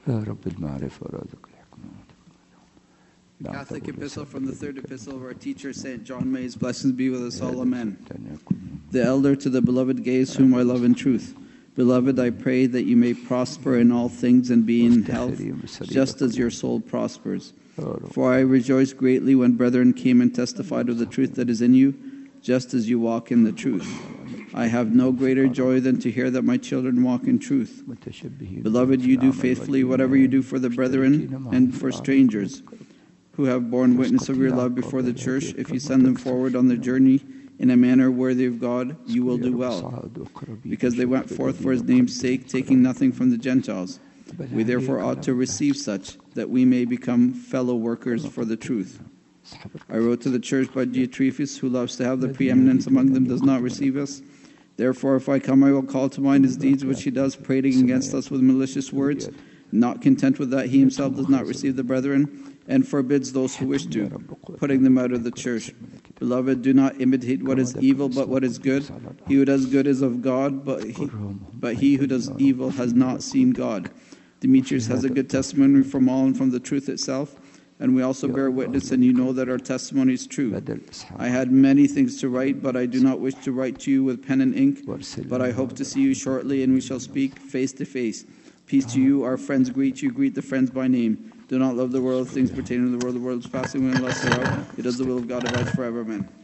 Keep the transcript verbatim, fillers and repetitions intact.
يا رب المعرفة ورزق الحكمة. Catholic Epistle from the third epistle of our teacher, Saint John. May his blessings be with us all. Amen. The elder to the beloved Gaius, whom I love in truth. Beloved, I pray that you may prosper in all things and be in health, just as your soul prospers. For I rejoiced greatly when brethren came and testified of the truth that is in you, just as you walk in the truth. I have no greater joy than to hear that my children walk in truth. Beloved, you do faithfully whatever you do for the brethren and for strangers who have borne witness of your love before the church. If you send them forward on their journey in a manner worthy of God, you will do well, because they went forth for his name's sake, taking nothing from the Gentiles. We therefore ought to receive such, that we may become fellow workers for the truth. I wrote to the church, but Diotrephes, who loves to have the preeminence among them, does not receive us. Therefore, if I come, I will call to mind his deeds which he does, prating against us with malicious words. Not content with that, he himself does not receive the brethren, and forbids those who wish to, putting them out of the church. Beloved, do not imitate what is evil, but what is good. He who does good is of God, but he, but he who does evil has not seen God. Demetrius has a good testimony from all and from the truth itself, and we also bear witness, and you know that our testimony is true. I had many things to write, but I do not wish to write to you with pen and ink, but I hope to see you shortly, and we shall speak face to face. Peace to you. Our friends greet you. Greet the friends by name. Do not love the world, things pertaining to the world. The world is passing away, unless they are. It is the will of God abides forever. Amen.